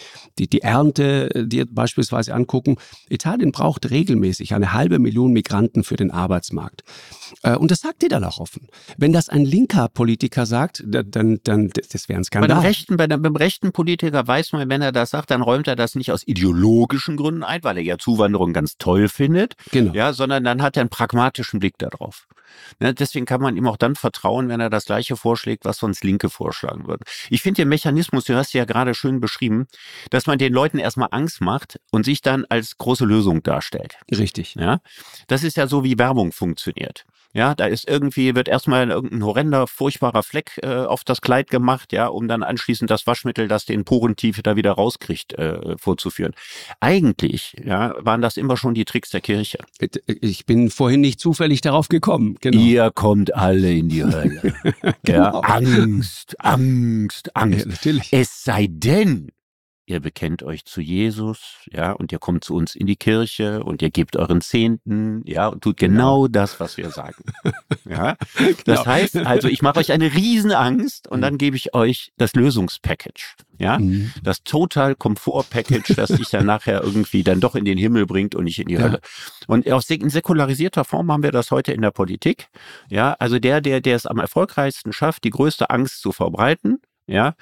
Ernte dir beispielsweise angucken. Italien braucht regelmäßig 500.000 Migranten für den Arbeitsmarkt. Und das sagt ihr dann auch offen. Wenn das ein linker Politiker sagt, dann das wäre ein Skandal. Beim rechten Politiker weiß man, wenn er das sagt, dann räumt er das nicht aus ideologischen Gründen ein, weil er ja Zuwanderung ganz toll findet, Genau. Ja, sondern dann hat er einen pragmatischen Blick darauf. Ne, deswegen kann man ihm auch dann vertrauen, wenn er das Gleiche vorschlägt, was sonst Linke vorschlagen würden. Ich finde den Mechanismus, du hast ja gerade schön beschrieben, dass man den Leuten erstmal Angst macht und sich dann als große Lösung darstellt. Richtig. Ja, das ist ja so, wie Werbung funktioniert. Ja, da wird erstmal irgendein horrender, furchtbarer Fleck auf das Kleid gemacht, ja, um dann anschließend das Waschmittel, das den Porentiefe da wieder rauskriegt, vorzuführen. Eigentlich, ja, waren das immer schon die Tricks der Kirche. Ich bin vorhin nicht zufällig darauf gekommen. Genau. Ihr kommt alle in die Hölle. Genau. Ja, Angst. Ja, natürlich. Es sei denn, ihr bekennt euch zu Jesus, ja, und ihr kommt zu uns in die Kirche und ihr gebt euren Zehnten, ja, und tut genau das, was wir sagen. Ja, das heißt also, ich mache euch eine Riesenangst und dann gebe ich euch das Lösungspackage, ja, das Total Komfort Package, das dich dann nachher irgendwie dann doch in den Himmel bringt und nicht in die Hölle. Und in säkularisierter Form haben wir das heute in der Politik, ja, also der es am erfolgreichsten schafft, die größte Angst zu verbreiten, ja,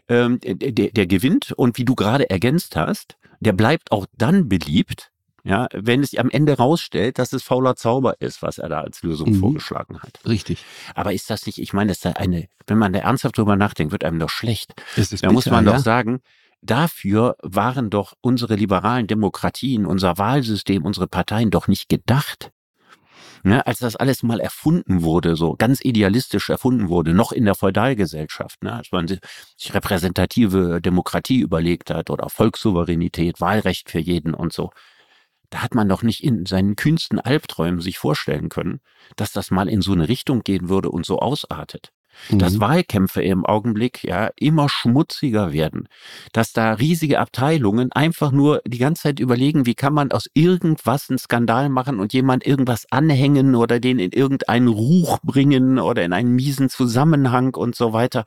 der gewinnt, und wie du gerade ergänzt hast, der bleibt auch dann beliebt, ja, wenn es am Ende rausstellt, dass es fauler Zauber ist, was er da als Lösung vorgeschlagen hat. Richtig. Aber ist das nicht, ich meine, wenn man da ernsthaft drüber nachdenkt, wird einem doch schlecht. Es ist Da bitter, muss man doch sagen, dafür waren doch unsere liberalen Demokratien, unser Wahlsystem, unsere Parteien doch nicht gedacht. Ja, als das alles mal erfunden wurde, so ganz idealistisch erfunden wurde, noch in der Feudalgesellschaft, ne, als man sich repräsentative Demokratie überlegt hat oder Volkssouveränität, Wahlrecht für jeden und so, da hat man doch nicht in seinen kühnsten Albträumen sich vorstellen können, dass das mal in so eine Richtung gehen würde und so ausartet. Dass Wahlkämpfe im Augenblick ja immer schmutziger werden, dass da riesige Abteilungen einfach nur die ganze Zeit überlegen, wie kann man aus irgendwas einen Skandal machen und jemand irgendwas anhängen oder den in irgendeinen Ruch bringen oder in einen miesen Zusammenhang und so weiter.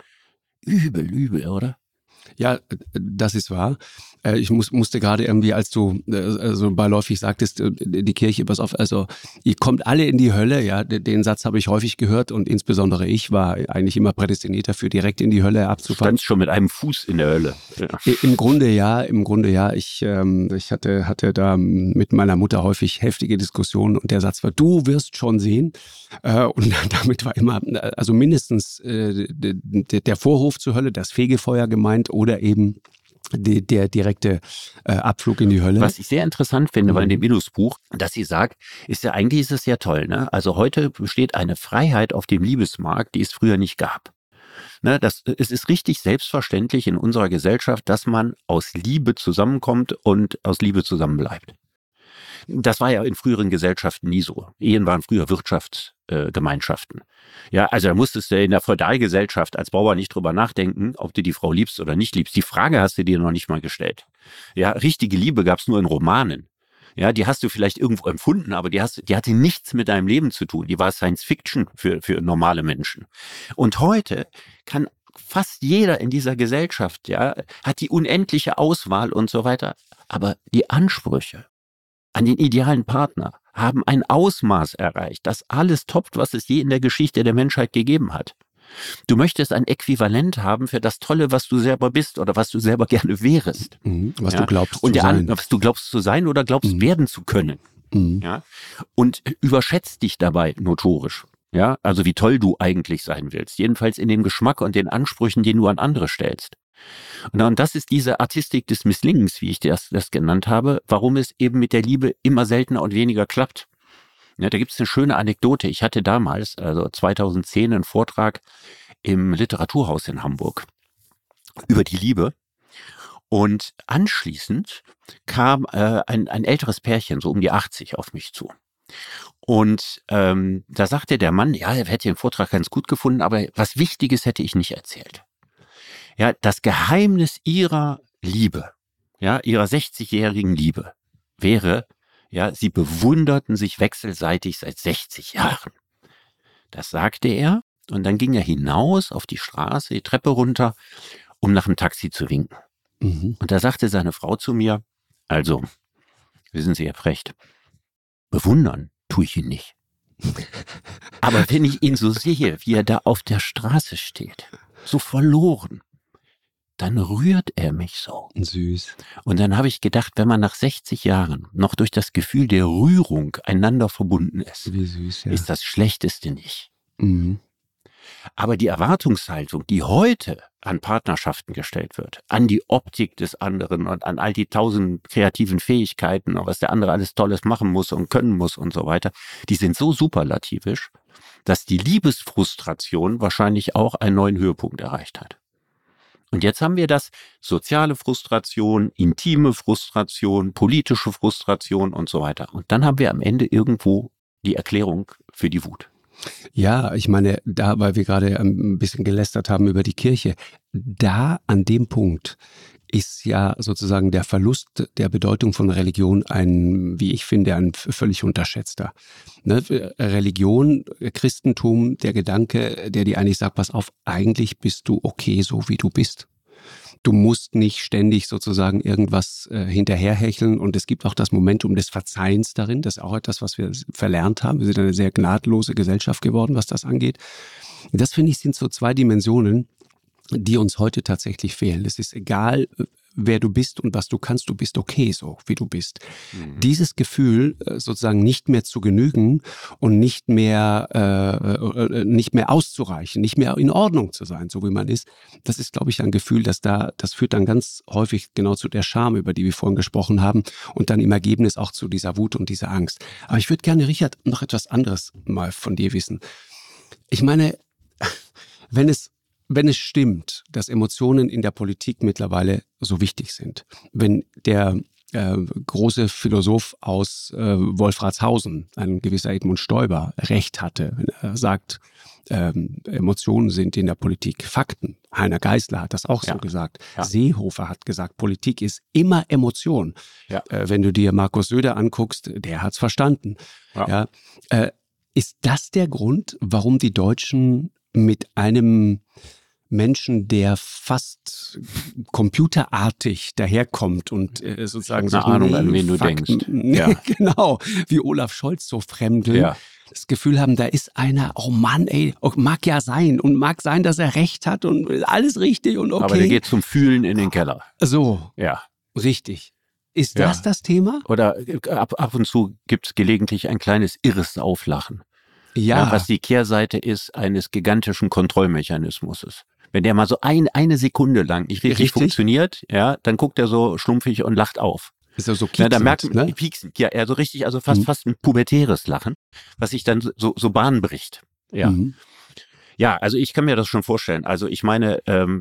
Übel, oder? Ja, das ist wahr. Ich musste gerade irgendwie, als du so beiläufig sagtest, die Kirche, pass auf, also ihr kommt alle in die Hölle, ja, den Satz habe ich häufig gehört und insbesondere ich war eigentlich immer prädestiniert dafür, direkt in die Hölle abzufahren. Standst schon mit einem Fuß in der Hölle. Ja. Im Grunde ja. Ich hatte da mit meiner Mutter häufig heftige Diskussionen und der Satz war, du wirst schon sehen. Und damit war immer, also mindestens der Vorhof zur Hölle, das Fegefeuer gemeint oder eben der direkte Abflug in die Hölle. Was ich sehr interessant finde, weil in dem Illus-Buch, dass sie sagt, eigentlich ist es ja toll, ne? Also heute besteht eine Freiheit auf dem Liebesmarkt, die es früher nicht gab. Ne, es ist richtig selbstverständlich in unserer Gesellschaft, dass man aus Liebe zusammenkommt und aus Liebe zusammenbleibt. Das war ja in früheren Gesellschaften nie so. Ehen waren früher Wirtschaftsgemeinschaften. Ja, also da musstest du in der Feudalgesellschaft als Bauer nicht drüber nachdenken, ob du die Frau liebst oder nicht liebst. Die Frage hast du dir noch nicht mal gestellt. Ja, richtige Liebe gab es nur in Romanen. Ja, die hast du vielleicht irgendwo empfunden, aber die hatte nichts mit deinem Leben zu tun. Die war Science Fiction für normale Menschen. Und heute kann fast jeder in dieser Gesellschaft, ja, hat die unendliche Auswahl und so weiter. Aber die Ansprüche an den idealen Partner haben ein Ausmaß erreicht, das alles toppt, was es je in der Geschichte der Menschheit gegeben hat. Du möchtest ein Äquivalent haben für das Tolle, was du selber bist oder was du selber gerne wärest. Was du glaubst zu sein. Was du glaubst zu sein oder glaubst werden zu können. Ja? Und überschätzt dich dabei notorisch. Ja? Also wie toll du eigentlich sein willst. Jedenfalls in dem Geschmack und den Ansprüchen, den du an andere stellst. Und das ist diese Artistik des Misslingens, wie ich das genannt habe, warum es eben mit der Liebe immer seltener und weniger klappt. Ja, da gibt es eine schöne Anekdote. Ich hatte damals, also 2010, einen Vortrag im Literaturhaus in Hamburg über die Liebe. Und anschließend kam ein älteres Pärchen, so um die 80, auf mich zu. Und da sagte der Mann, ja, er hätte den Vortrag ganz gut gefunden, aber was Wichtiges hätte ich nicht erzählt. Ja, das Geheimnis ihrer Liebe, ja, ihrer 60-jährigen Liebe wäre, ja, sie bewunderten sich wechselseitig seit 60 Jahren. Das sagte er und dann ging er hinaus auf die Straße, die Treppe runter, um nach dem Taxi zu winken. Und da sagte seine Frau zu mir, also, wissen Sie, Herr Precht, bewundern tue ich ihn nicht. Aber wenn ich ihn so sehe, wie er da auf der Straße steht, so verloren, dann rührt er mich so. Süß. Und dann habe ich gedacht, wenn man nach 60 Jahren noch durch das Gefühl der Rührung einander verbunden ist, wie süß, ja. Ist das Schlechteste nicht. Aber die Erwartungshaltung, die heute an Partnerschaften gestellt wird, an die Optik des anderen und an all die 1000 kreativen Fähigkeiten, was der andere alles Tolles machen muss und können muss und so weiter, die sind so superlativisch, dass die Liebesfrustration wahrscheinlich auch einen neuen Höhepunkt erreicht hat. Und jetzt haben wir das soziale Frustration, intime Frustration, politische Frustration und so weiter. Und dann haben wir am Ende irgendwo die Erklärung für die Wut. Ja, ich meine, da, weil wir gerade ein bisschen gelästert haben über die Kirche, da an dem Punkt ist ja sozusagen der Verlust der Bedeutung von Religion ein, wie ich finde, ein völlig unterschätzter. Ne? Religion, Christentum, der Gedanke, der dir eigentlich sagt, pass auf, eigentlich bist du okay, so wie du bist. Du musst nicht ständig sozusagen irgendwas hinterherhecheln, und es gibt auch das Momentum des Verzeihens darin. Das ist auch etwas, was wir verlernt haben. Wir sind eine sehr gnadlose Gesellschaft geworden, was das angeht. Das, finde ich, sind so zwei Dimensionen, die uns heute tatsächlich fehlen. Es ist egal, wer du bist und was du kannst, du bist okay, so wie du bist. Dieses Gefühl, sozusagen nicht mehr zu genügen und nicht mehr auszureichen, nicht mehr in Ordnung zu sein, so wie man ist, das ist, glaube ich, ein Gefühl, das führt dann ganz häufig genau zu der Scham, über die wir vorhin gesprochen haben, und dann im Ergebnis auch zu dieser Wut und dieser Angst. Aber ich würde gerne, Richard, noch etwas anderes mal von dir wissen. Ich meine, wenn es stimmt, dass Emotionen in der Politik mittlerweile so wichtig sind, wenn der große Philosoph aus Wolfratshausen, ein gewisser Edmund Stoiber, recht hatte, wenn er sagt, Emotionen sind in der Politik Fakten. Heiner Geißler hat das auch so gesagt. Ja. Seehofer hat gesagt, Politik ist immer Emotion. Ja. Wenn du dir Markus Söder anguckst, der hat's verstanden. Ja. Ist das der Grund, warum die Deutschen mit einem Menschen, der fast computerartig daherkommt und sozusagen eine Ahnung, an wen du denkst. Ja. Genau, wie Olaf Scholz so fremdeln, das Gefühl haben, da ist einer, oh Mann, ey, mag ja sein und mag sein, dass er recht hat und alles richtig und okay. Aber der geht zum Fühlen in den Keller. So, richtig. Ist das Thema? Oder ab und zu gibt es gelegentlich ein kleines irres Auflachen. Ja. Was die Kehrseite ist eines gigantischen Kontrollmechanismus. Wenn der mal so eine Sekunde lang nicht richtig funktioniert, dann guckt er so schlumpfig und lacht auf. Ist ja so pieksend, da merkt man, pieksend, so richtig, also fast ein pubertäres Lachen, was sich dann so Bahn bricht. Ja. Ja, also ich kann mir das schon vorstellen. Also ich meine,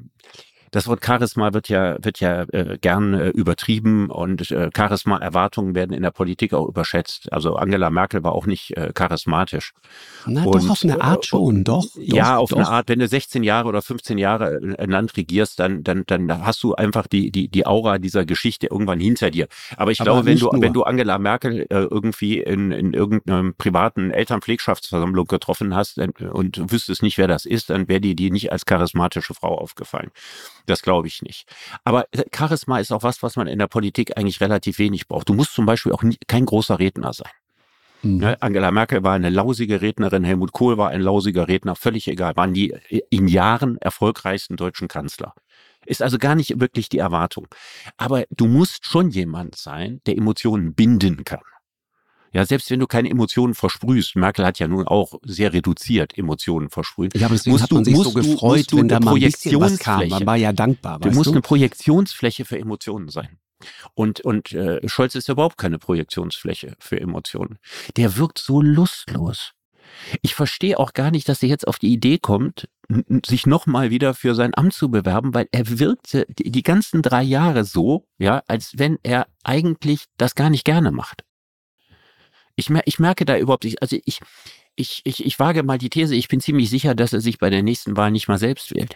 das Wort Charisma wird ja gern übertrieben, und Charisma-Erwartungen werden in der Politik auch überschätzt. Also Angela Merkel war auch nicht charismatisch. Na, doch, auf eine Art schon, doch. Ja, auf eine Art. Wenn du 16 Jahre oder 15 Jahre ein Land regierst, dann hast du einfach die Aura dieser Geschichte irgendwann hinter dir. Aber ich glaube, wenn du Angela Merkel irgendwie in irgendeiner privaten Elternpflegschaftsversammlung getroffen hast und wüsstest nicht, wer das ist, dann wäre dir nicht als charismatische Frau aufgefallen. Das glaube ich nicht. Aber Charisma ist auch was man in der Politik eigentlich relativ wenig braucht. Du musst zum Beispiel auch kein großer Redner sein. Ja, Angela Merkel war eine lausige Rednerin, Helmut Kohl war ein lausiger Redner, völlig egal. Waren die in Jahren erfolgreichsten deutschen Kanzler. Ist also gar nicht wirklich die Erwartung. Aber du musst schon jemand sein, der Emotionen binden kann. Ja, selbst wenn du keine Emotionen versprühst, Merkel hat ja nun auch sehr reduziert Emotionen versprüht. Ja, aber deswegen hat man sich so gefreut, wenn da mal ein bisschen was kam. Man war ja dankbar, weißt du? Du musst eine Projektionsfläche für Emotionen sein. Und Scholz ist überhaupt keine Projektionsfläche für Emotionen. Der wirkt so lustlos. Ich verstehe auch gar nicht, dass er jetzt auf die Idee kommt, sich nochmal wieder für sein Amt zu bewerben, weil er wirkte die ganzen 3 Jahre so, als wenn er eigentlich das gar nicht gerne macht. Ich merke da überhaupt nicht, also ich wage mal die These, ich bin ziemlich sicher, dass er sich bei der nächsten Wahl nicht mal selbst wählt.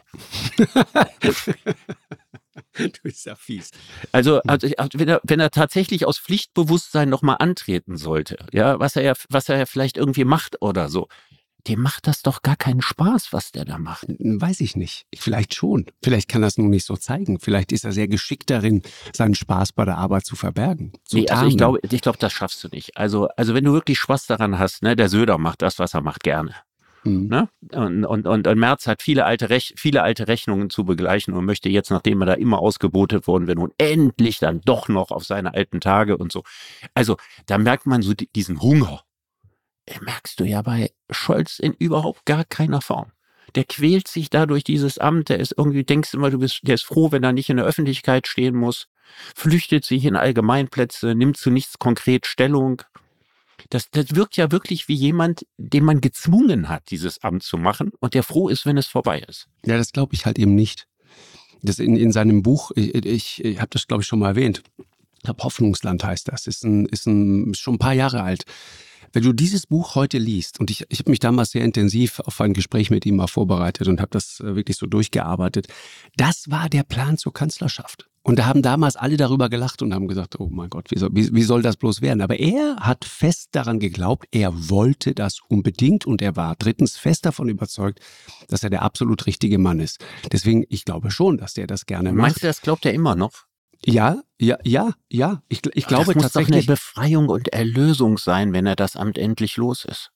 Du bist ja fies. Also wenn er tatsächlich aus Pflichtbewusstsein nochmal antreten sollte, was er ja vielleicht irgendwie macht oder so, dem macht das doch gar keinen Spaß, was der da macht. Weiß ich nicht. Vielleicht schon. Vielleicht kann er es nur nicht so zeigen. Vielleicht ist er sehr geschickt darin, seinen Spaß bei der Arbeit zu verbergen. Also ich glaube, das schaffst du nicht. Also wenn du wirklich Spaß daran hast, ne, der Söder macht das, was er macht, gerne. Ne? Und Merz hat viele alte Rechnungen zu begleichen und möchte jetzt, nachdem er da immer ausgebotet worden wäre, nun endlich dann doch noch auf seine alten Tage und so. Also da merkt man so diesen Hunger. Merkst du ja bei Scholz in überhaupt gar keiner Form. Der quält sich da durch dieses Amt, der ist irgendwie, denkst immer, der ist froh, wenn er nicht in der Öffentlichkeit stehen muss, flüchtet sich in Allgemeinplätze, nimmt zu nichts konkret Stellung. Das wirkt ja wirklich wie jemand, den man gezwungen hat, dieses Amt zu machen und der froh ist, wenn es vorbei ist. Ja, das glaube ich halt eben nicht. Das in seinem Buch, ich habe das glaube ich schon mal erwähnt, ich glaube Hoffnungsland heißt das, ist schon ein paar Jahre alt. Wenn du dieses Buch heute liest, und ich habe mich damals sehr intensiv auf ein Gespräch mit ihm mal vorbereitet und habe das wirklich so durchgearbeitet, das war der Plan zur Kanzlerschaft. Und da haben damals alle darüber gelacht und haben gesagt, oh mein Gott, wie soll das bloß werden? Aber er hat fest daran geglaubt, er wollte das unbedingt und er war drittens fest davon überzeugt, dass er der absolut richtige Mann ist. Deswegen, ich glaube schon, dass der das gerne macht. Meinst du, das glaubt er immer noch? Ja. Ich glaube das muss tatsächlich. Doch eine Befreiung und Erlösung sein, wenn er das Amt endlich los ist.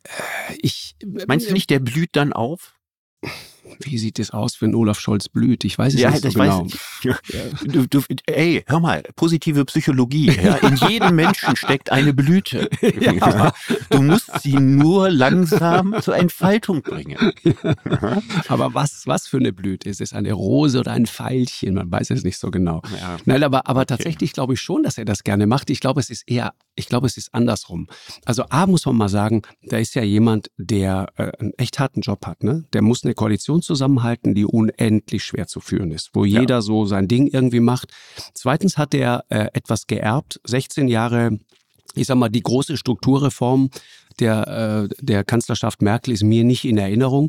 Meinst du nicht, der blüht dann auf? Wie sieht es aus, wenn Olaf Scholz blüht? Ich weiß es nicht so genau. Ey, hör mal, positive Psychologie. Ja? In jedem Menschen steckt eine Blüte. Ja. Du musst sie nur langsam zur Entfaltung bringen. Ja. Aber was für eine Blüte? Ist es eine Rose oder ein Veilchen? Man weiß es nicht so genau. Ja. Nein, aber okay. Tatsächlich glaube ich schon, dass er das gerne macht. Ich glaube, es ist andersrum. Also A, muss man mal sagen, da ist ja jemand, der einen echt harten Job hat. Ne? Der muss eine Koalition zusammenhalten, die unendlich schwer zu führen ist, wo jeder so sein Ding irgendwie macht. Zweitens hat er etwas geerbt, 16 Jahre, ich sag mal, die große Strukturreform der Kanzlerschaft Merkel ist mir nicht in Erinnerung.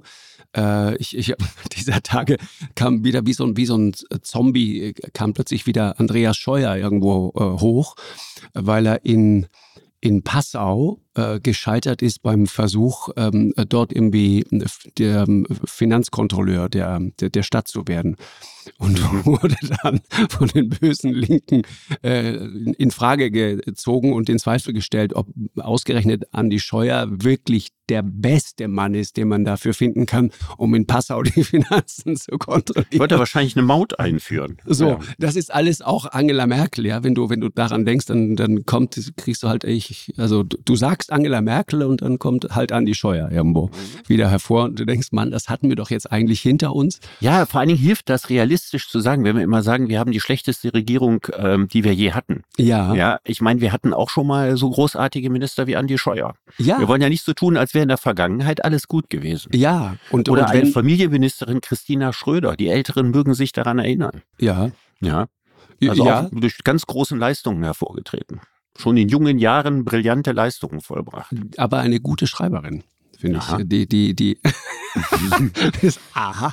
Dieser Tage kam wieder wie so ein Zombie, kam plötzlich wieder Andreas Scheuer irgendwo hoch, weil er in Passau gescheitert ist beim Versuch, dort irgendwie der Finanzkontrolleur der Stadt zu werden. Und wurde dann von den bösen Linken in Frage gezogen und in Zweifel gestellt, ob ausgerechnet Andi Scheuer wirklich der beste Mann ist, den man dafür finden kann, um in Passau die Finanzen zu kontrollieren. Ich wollte wahrscheinlich eine Maut einführen. So, ja. Das ist alles auch Angela Merkel, ja. Wenn du daran denkst, dann kriegst du halt, du sagst Angela Merkel und dann kommt halt Andi Scheuer irgendwo wieder hervor und du denkst, Mann, das hatten wir doch jetzt eigentlich hinter uns. Ja, vor allen Dingen hilft das realistisch zu sagen, wenn wir immer sagen, wir haben die schlechteste Regierung, die wir je hatten. Ja. Ja, ich meine, wir hatten auch schon mal so großartige Minister wie Andi Scheuer. Ja. Wir wollen ja nicht so tun, als wäre in der Vergangenheit alles gut gewesen. Ja. Oder eine Familienministerin Christina Schröder. Die Älteren mögen sich daran erinnern. Ja. Ja. Also auch durch ganz großen Leistungen hervorgetreten. Schon in jungen Jahren brillante Leistungen vollbracht. Aber eine gute Schreiberin, finde ich. Die ist, aha.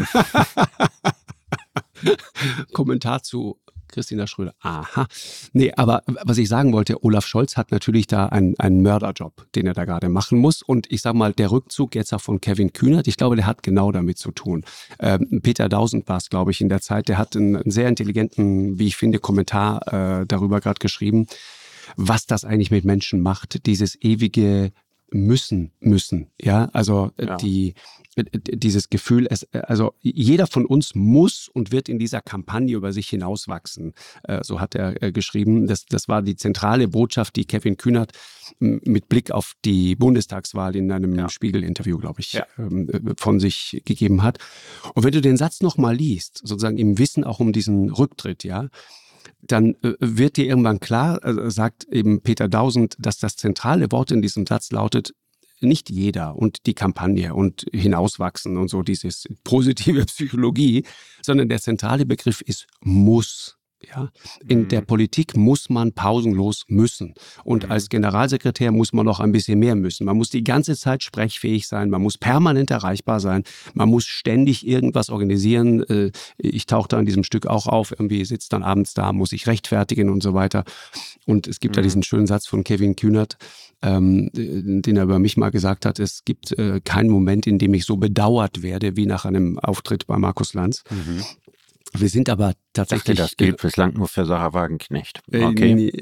Kommentar zu Christina Schröder. Aha. Nee, aber was ich sagen wollte, Olaf Scholz hat natürlich da einen Mörderjob, den er da gerade machen muss. Und ich sag mal, der Rückzug jetzt auch von Kevin Kühnert, ich glaube, der hat genau damit zu tun. Peter Dausend war es, glaube ich, in der Zeit. Der hat einen sehr intelligenten, wie ich finde, Kommentar darüber gerade geschrieben, was das eigentlich mit Menschen macht, dieses ewige müssen, ja, also dieses Gefühl, also jeder von uns muss und wird in dieser Kampagne über sich hinauswachsen, so hat er geschrieben. Das war die zentrale Botschaft, die Kevin Kühnert mit Blick auf die Bundestagswahl in einem Spiegel-Interview, glaube ich, von sich gegeben hat. Und wenn du den Satz nochmal liest, sozusagen im Wissen auch um diesen Rücktritt, ja, dann wird dir irgendwann klar, sagt eben Peter Dausend, dass das zentrale Wort in diesem Satz lautet, nicht jeder und die Kampagne und hinauswachsen und so dieses positive Psychologie, sondern der zentrale Begriff ist muss. Ja, in der Politik muss man pausenlos müssen. Und als Generalsekretär muss man noch ein bisschen mehr müssen. Man muss die ganze Zeit sprechfähig sein, man muss permanent erreichbar sein, man muss ständig irgendwas organisieren. Ich tauche da in diesem Stück auch auf, irgendwie sitzt dann abends da, muss ich rechtfertigen und so weiter. Und es gibt ja diesen schönen Satz von Kevin Kühnert, den er über mich mal gesagt hat, es gibt keinen Moment, in dem ich so bedauert werde, wie nach einem Auftritt bei Markus Lanz. Wir sind aber tatsächlich... Das gilt bislang nur für Sarah Wagenknecht. Okay.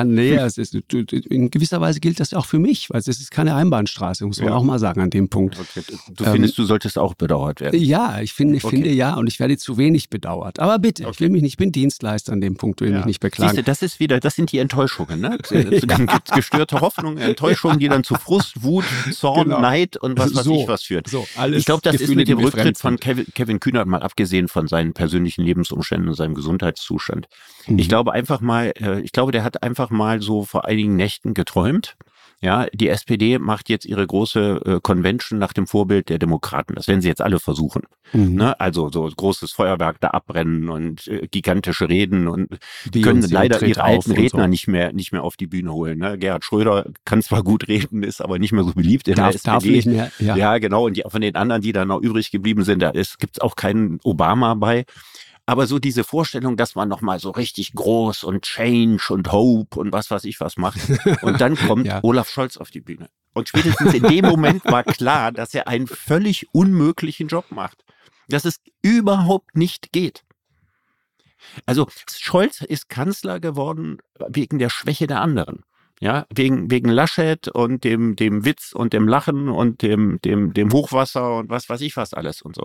In gewisser Weise gilt das auch für mich, weil es ist keine Einbahnstraße, muss man auch mal sagen an dem Punkt. Okay. Du findest, du solltest auch bedauert werden? Ja, ich finde ja, und ich werde zu wenig bedauert. Aber bitte, ich bin Dienstleister an dem Punkt, will mich nicht beklagen. Siehst du, das sind die Enttäuschungen, ne? Dann gibt es gestörte Hoffnung, Enttäuschungen, die dann zu Frust, Wut, Zorn, Neid und was führen. So, ich glaube, das ist mit dem Rücktritt von Kevin Kühnert, mal abgesehen von seinen persönlichen Lebensumständen und seinem Gesundheitszustand. Ich glaube der hat einfach mal so vor einigen Nächten geträumt. Ja, die SPD macht jetzt ihre große Convention nach dem Vorbild der Demokraten. Das werden sie jetzt alle versuchen. Ne? Also so großes Feuerwerk da abbrennen und gigantische Reden und können leider ihre alten Redner nicht mehr auf die Bühne holen. Ne? Gerhard Schröder kann zwar gut reden, ist aber nicht mehr so beliebt in der SPD. Darf nicht mehr, ja, genau. Und von den anderen, die da noch übrig geblieben sind, gibt es auch keinen Obama bei. Aber so diese Vorstellung, dass man nochmal so richtig groß und Change und Hope und was weiß ich was macht. Und dann kommt Ja. Olaf Scholz auf die Bühne. Und spätestens in dem Moment war klar, dass er einen völlig unmöglichen Job macht. Dass es überhaupt nicht geht. Also Scholz ist Kanzler geworden wegen der Schwäche der anderen. Ja, wegen Laschet und dem Witz und dem Lachen und dem Hochwasser und was weiß ich was alles und so.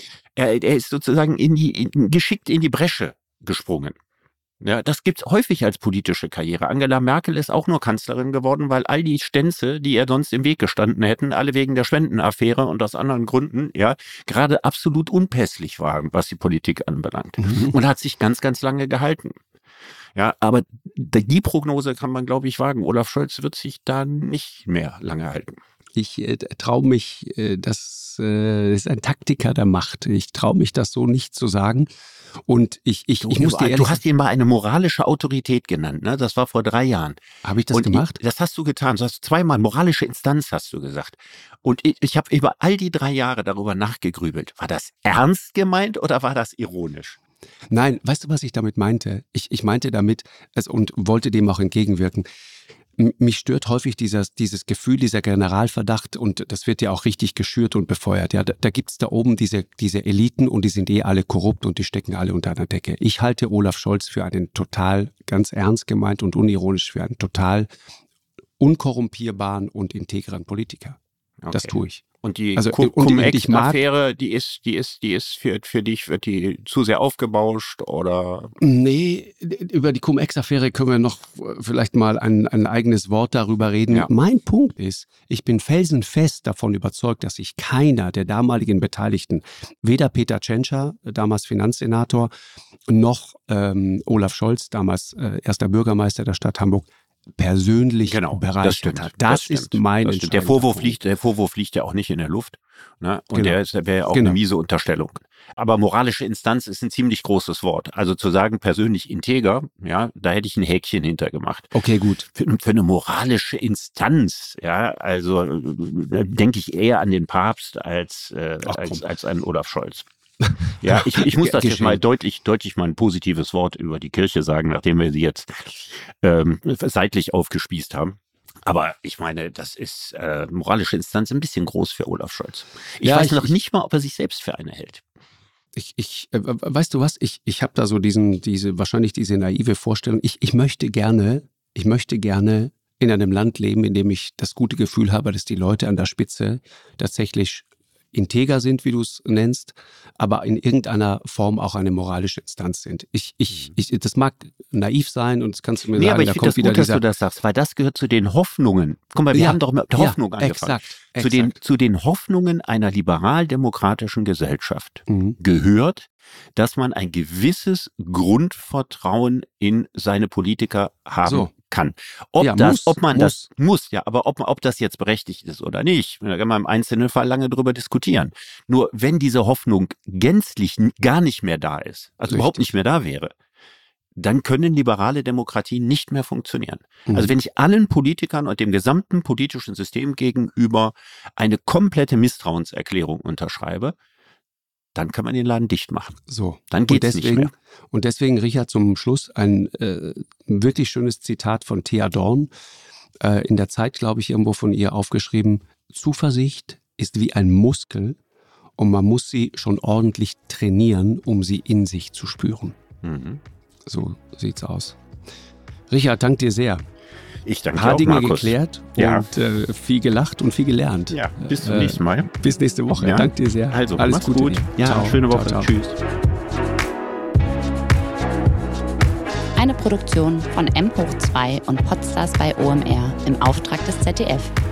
Er ist sozusagen geschickt in die Bresche gesprungen. Ja, das gibt's häufig als politische Karriere. Angela Merkel ist auch nur Kanzlerin geworden, weil all die Stänze, die ihr sonst im Weg gestanden hätten, alle wegen der Spendenaffäre und aus anderen Gründen, ja, gerade absolut unpässlich waren, was die Politik anbelangt. Und hat sich ganz, ganz lange gehalten. Ja, aber die Prognose kann man, glaube ich, wagen. Olaf Scholz wird sich da nicht mehr lange halten. Ich traue mich, das ist ein Taktiker der Macht. Ich traue mich, das so nicht zu sagen. Und ich muss dir ehrlich Du hast ihn mal eine moralische Autorität genannt, ne? Das war vor 3 Jahren. Habe ich das gemacht? Das hast du getan. Du hast 2-mal moralische Instanz, hast du gesagt. Und ich habe über all die 3 Jahre darüber nachgegrübelt. War das ernst gemeint oder war das ironisch? Nein, weißt du, was ich damit meinte? Ich meinte damit, und wollte dem auch entgegenwirken, mich stört häufig dieses Gefühl, dieser Generalverdacht, und das wird ja auch richtig geschürt und befeuert. Ja, da gibt's da oben diese Eliten und die sind alle korrupt und die stecken alle unter einer Decke. Ich halte Olaf Scholz für einen total, ganz ernst gemeint und unironisch, für einen total unkorrumpierbaren und integren Politiker. Okay. Das tue ich. Und die Cum-Ex-Affäre, die ist für dich, wird die zu sehr aufgebauscht oder? Nee, über die Cum-Ex-Affäre können wir noch vielleicht mal ein eigenes Wort darüber reden. Ja. Mein Punkt ist, ich bin felsenfest davon überzeugt, dass sich keiner der damaligen Beteiligten, weder Peter Tschentscher, damals Finanzsenator, noch Olaf Scholz, damals erster Bürgermeister der Stadt Hamburg, persönlich bereichert hat. Das ist mein Entscheidung. Der Vorwurf liegt ja auch nicht in der Luft. Ne? Und der wäre ja auch eine miese Unterstellung. Aber moralische Instanz ist ein ziemlich großes Wort. Also zu sagen, persönlich integer, ja, da hätte ich ein Häkchen hintergemacht. Okay, gut. Für eine moralische Instanz, ja, also denke ich eher an den Papst als an Olaf Scholz. Ja, ich muss das jetzt mal deutlich mal ein positives Wort über die Kirche sagen, nachdem wir sie jetzt seitlich aufgespießt haben. Aber ich meine, das ist moralische Instanz ein bisschen groß für Olaf Scholz. Ich weiß noch nicht mal, ob er sich selbst für eine hält. Weißt du was? Ich habe da so wahrscheinlich diese naive Vorstellung. Ich möchte gerne in einem Land leben, in dem ich das gute Gefühl habe, dass die Leute an der Spitze tatsächlich integer sind, wie du es nennst, aber in irgendeiner Form auch eine moralische Instanz sind. Das mag naiv sein und das kannst du mir sagen, aber ich finde das gut, dass du das sagst, weil das gehört zu den Hoffnungen. Guck mal, wir haben doch mit Hoffnung angefangen. Exakt. Zu den Hoffnungen einer liberal-demokratischen Gesellschaft gehört, dass man ein gewisses Grundvertrauen in seine Politiker haben kann. Ob das jetzt berechtigt ist oder nicht, da kann man im einzelnen Fall lange drüber diskutieren. Nur wenn diese Hoffnung gänzlich gar nicht mehr da ist, also überhaupt nicht mehr da wäre, dann können liberale Demokratien nicht mehr funktionieren. Also wenn ich allen Politikern und dem gesamten politischen System gegenüber eine komplette Misstrauenserklärung unterschreibe, dann kann man den Laden dicht machen. So. Dann geht es nicht mehr. Und deswegen, Richard, zum Schluss ein wirklich schönes Zitat von Thea Dorn. In der Zeit, glaube ich, irgendwo von ihr aufgeschrieben: Zuversicht ist wie ein Muskel und man muss sie schon ordentlich trainieren, um sie in sich zu spüren. So sieht's aus. Richard, danke dir sehr. Ich danke dir auch, Dinge Markus. Geklärt und viel gelacht und viel gelernt. Ja, bis zum nächsten Mal. Bis nächste Woche. Ja. Danke dir sehr. Also, alles gut. Ja, ciao. Schöne Woche. Ciao. Tschüss. Eine Produktion von M hoch 2 und Podstars bei OMR im Auftrag des ZDF.